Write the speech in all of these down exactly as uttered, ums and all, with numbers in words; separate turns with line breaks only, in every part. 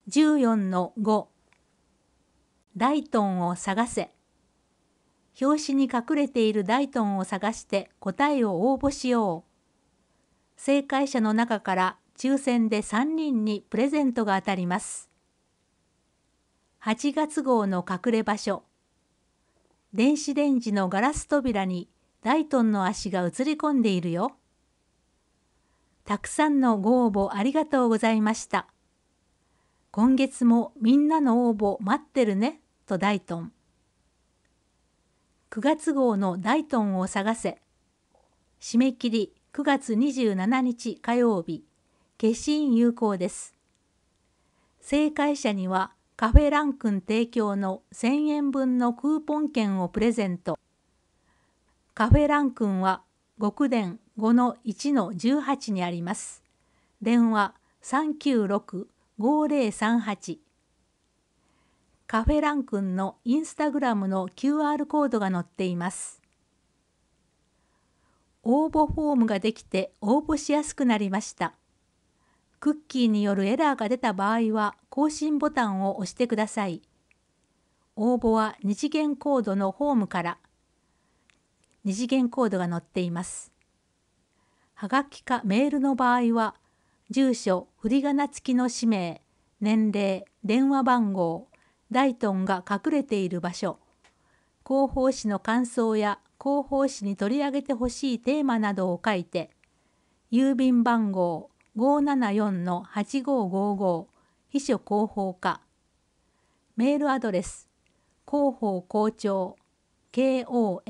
じゅうよんのご 大頓を探せ。表紙に隠れている大頓を探して答えを応募しよう。正解者の中から抽選でさんにんにプレゼントが当たります。はちがつ号の隠れ場所。電子レンジのガラス扉に大頓の足が映り込んでいるよ。たくさんのご応募ありがとうございました。今月もみんなの応募待ってるね、と大頓。くがつ号の大頓を探せ。締め切りくがつにじゅうしちにち火曜日。消印有効です。正解者にはカフェランクン提供のせんえんぶんのクーポン券をプレゼント。カフェランクンは極電 ごのいちのじゅうはち にあります。電話 さんきゅうろく ごぜろさんはち。カフェランクンのインスタグラムの キューアール コードが載っています。応募フォームができて応募しやすくなりました。クッキーによるエラーが出た場合は更新ボタンを押してください。応募は二次元コードのホームから。二次元コードが載っています。はがきかメールの場合は、住所、振り仮名付きの氏名、年齢、電話番号、大頓が隠れている場所、広報誌の感想や広報誌に取り上げてほしいテーマなどを書いて、郵便番号 ごーななよんのはちごーごーごー、秘書広報課、メールアドレス、広報校長、コホ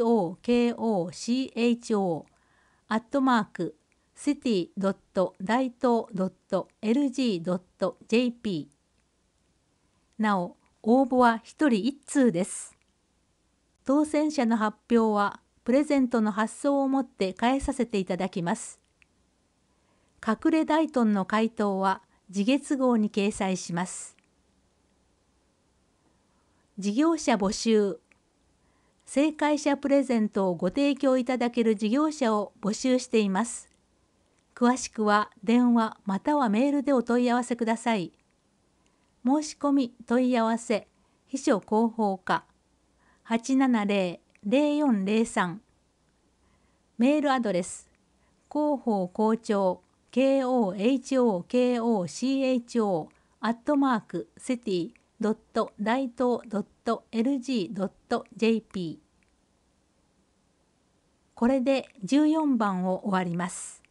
コアットマーク、シティドット大東ドットエルジードットジェーピー。なお、応募はひとりいっつうです。当選者の発表は、プレゼントの発送をもって返させていただきます。隠れ大頓の回答は、次月号に掲載します。事業者募集。正解者プレゼントをご提供いただける事業者を募集しています。詳しくは電話またはメールでお問い合わせください。申し込み問い合わせ秘書広報課 はちななぜろ ぜろよんぜろさん。メールアドレス広報校長 コホコアットマークシティドット大東ドットエルジードットジェーピー。これでじゅうよんばんを終わります。